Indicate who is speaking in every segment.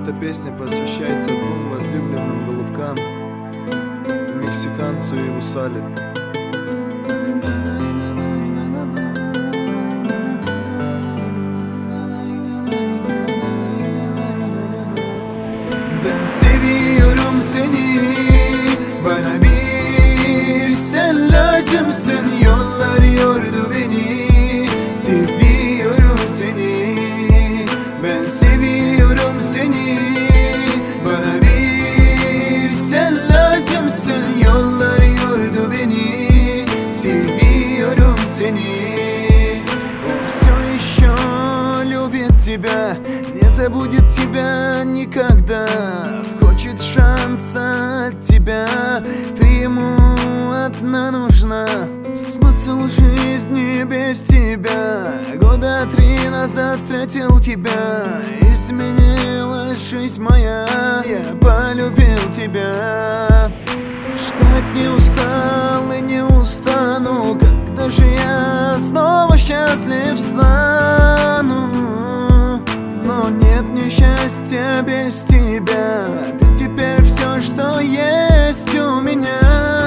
Speaker 1: Эта песня посвящается двум возлюбленным голубкам, мексиканцу и Вусале. Ben seviyorum seni, bana bir sen lazımsın. Yollar yordu beni, seviyorum seni. Ben seviyorum seni, bana bir sen lazımsın. Yollar yordu beni, seviyorum seni. Он все еще любит тебя, не забудет тебя никогда. Хочет шанса от тебя, ты ему одна нужна. Смысл жизни без тебя. Года 3 назад встретил тебя, изменилась жизнь моя. Я полюбил тебя. Ждать не устал и не устану. Когда же я снова счастлив стану? Но нет мне счастья без тебя. Ты теперь все, что есть у меня.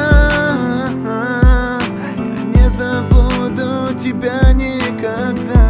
Speaker 1: Я не забуду тебя никогда.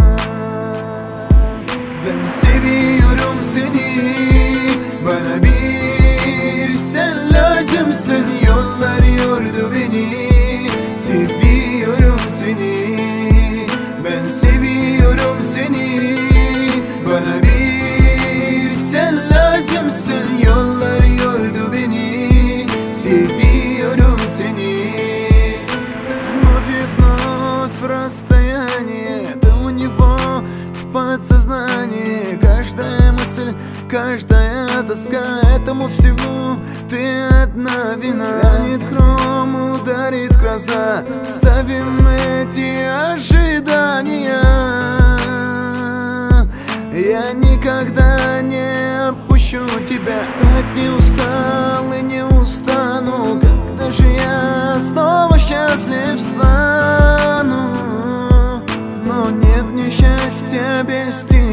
Speaker 1: Ben seviyorum seni, bana bir sen lazımsın. Yollar yordu beni, seviyorum seni. Ben seviyorum seni, bana bir sen lazımsın. Yollar yordu beni, seviyorum seni. Вновь и вновь расстояние, это у него в подсознании. Каждая мысль, каждая тоска, этому всему ты одна вина. Гранит хром, ударит гроза, ставим эти ожидания. Я никогда не отпущу тебя. Ждать не устал и не устану. Когда же я снова счастлив стану? Но нет мне счастья без тебя.